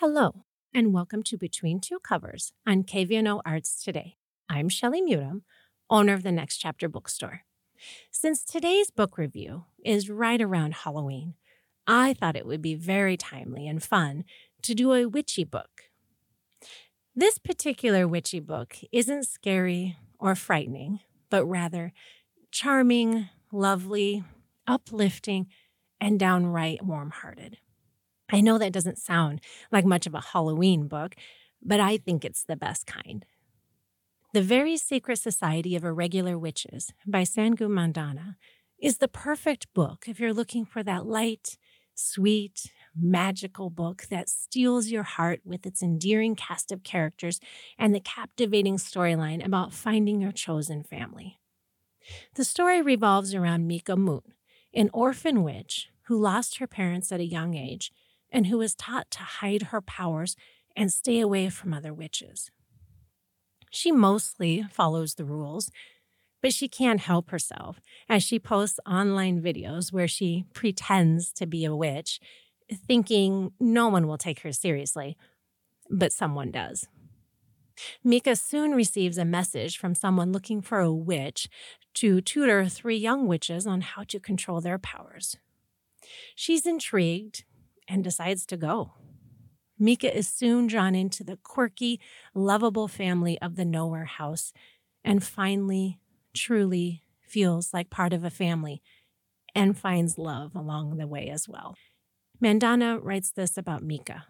Hello, and welcome to Between Two Covers on KVNO Arts Today. I'm Shelley Mutum, owner of the Next Chapter Bookstore. Since today's book review is right around Halloween, I thought it would be very timely and fun to do a witchy book. This particular witchy book isn't scary or frightening, but rather charming, lovely, uplifting, and downright warm-hearted. I know that doesn't sound like much of a Halloween book, but I think it's the best kind. The Very Secret Society of Irregular Witches by Sangu Mandana is the perfect book if you're looking for that light, sweet, magical book that steals your heart with its endearing cast of characters and the captivating storyline about finding your chosen family. The story revolves around Mika Moon, an orphan witch who lost her parents at a young age and who was taught to hide her powers and stay away from other witches. She mostly follows the rules, but she can't help herself as she posts online videos where she pretends to be a witch, thinking no one will take her seriously, but someone does. Mika soon receives a message from someone looking for a witch to tutor 3 young witches on how to control their powers. She's intrigued and decides to go. Mika is soon drawn into the quirky, lovable family of the Nowhere House and finally, truly feels like part of a family and finds love along the way as well. Mandana writes this about Mika.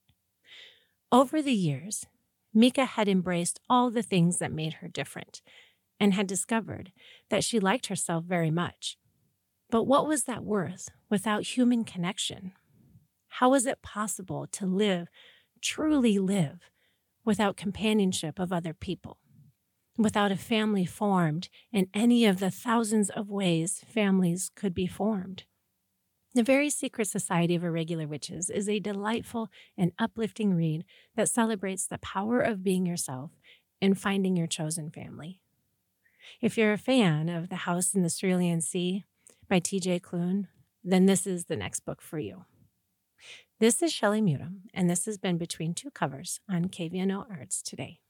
Over the years, Mika had embraced all the things that made her different and had discovered that she liked herself very much. But what was that worth without human connection? How was it possible to live, truly live, without companionship of other people, without a family formed in any of the thousands of ways families could be formed? The Very Secret Society of Irregular Witches is a delightful and uplifting read that celebrates the power of being yourself and finding your chosen family. If you're a fan of The House in the Cerulean Sea by T.J. Klune, then this is the next book for you. This is Shelley Mutum, and this has been Between Two Covers on KVNO Arts Today.